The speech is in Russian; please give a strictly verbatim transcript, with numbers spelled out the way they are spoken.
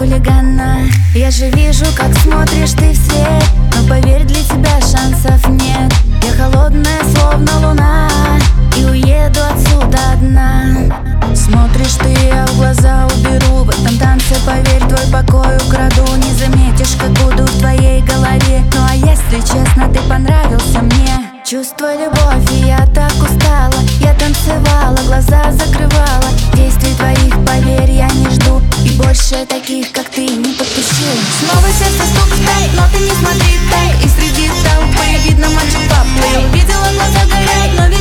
хулигана. Я же вижу, как смотришь ты вслед, но поверь, для тебя шансов нет. Я холодная, словно луна, и уеду отсюда одна. Смотришь ты, я в глаза уберу. В этом танце, поверь, твой покой украду. Не заметишь, как буду в твоей голове. Ну а если честно, ты понравился мне. Чувствуй любовь, и я так устала. Я танцевала, глаза закрывала. Действий твоих, поверь, я не жду. И больше таких, как ты, не подпущу. Снова сердце стук в такт, но ты не смотри так. И среди толпы видно мальчик поплыл. Видела, глаза горят, но